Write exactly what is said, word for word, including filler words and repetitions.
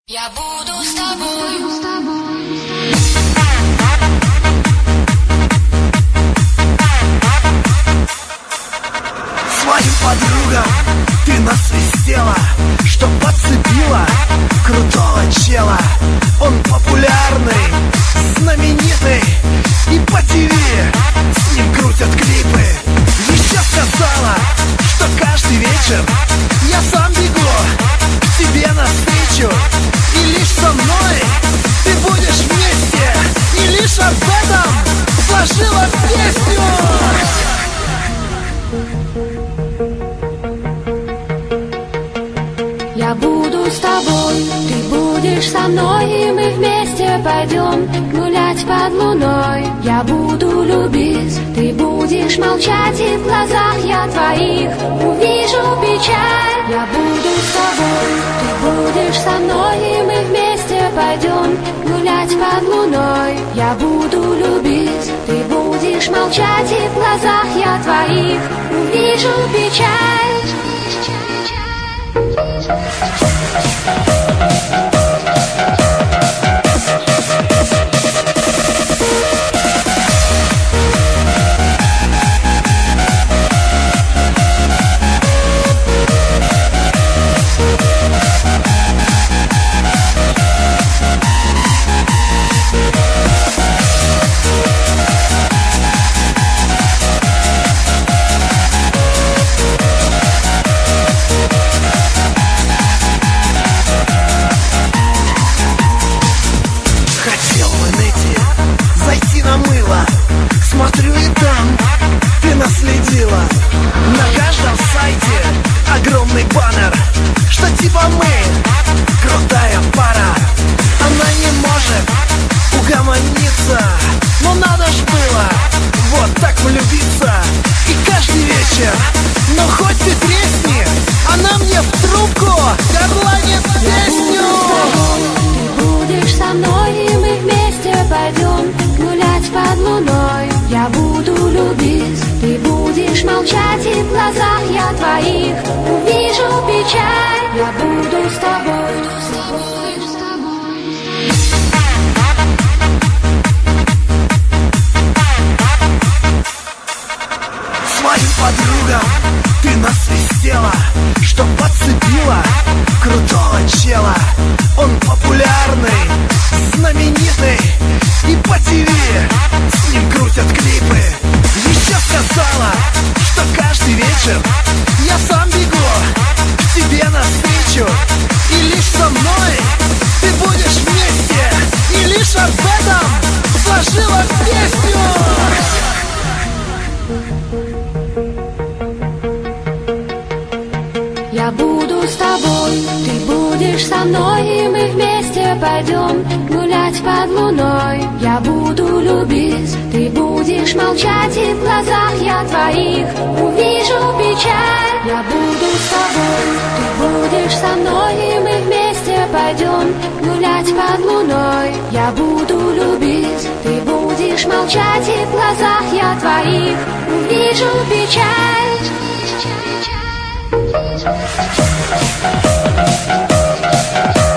Я буду с тобой. Своим подругам ты насвистела, что подцепила крутого чела. Он популярный, знаменитый, и по ТВ с ним крутят клипы. Еще сказала, что каждый вечер я сам бегу к тебе навстречу, и лишь со мной ты будешь вместе, и лишь об этом сложила песню. Я буду с тобой, ты будешь со мной, и мы вместе пойдем гулять под луной. Я буду любить, ты будешь молчать, и в глазах я твоих увижу печаль. Я буду с тобой, ты будешь со мной, и мы вместе пойдем гулять под луной. Я буду любить, ты будешь молчать, и в глазах я твоих увижу печаль. Смотрю, и там ты наследила. На каждом сайте огромный баннер, что типа мы крутая пара. Она не может угомониться, но надо ж было вот так влюбиться. И каждый вечер, но хоть ты тресни, она мне в трубку горланит песню. Ты будешь со мной, и мы вместе пойдем гулять под луной. Я буду любить, ты будешь молчать, и в глазах я твоих увижу печаль. Я буду с тобой, с тобой, с тобой. Своим подругам ты насвистела, что подцепила крутого чела. Он популярный, знаменитый, и по ТВ с ним крутят клипы. Еще сказала, что каждый вечер я сам бегу к тебе навстречу, и лишь со мной ты будешь вместе, и лишь об этом сложила песню. Я буду с тобой, ты будешь со мной, и мы вместе пойдем гулять под луной. Я буду любить, ты будешь молчать, и в глазах я твоих увижу печаль. Я буду с тобой, ты будешь со мной, и мы вместе пойдем гулять под луной. Я буду любить, ты будешь молчать, и в глазах я твоих увижу печаль. We'll be right back.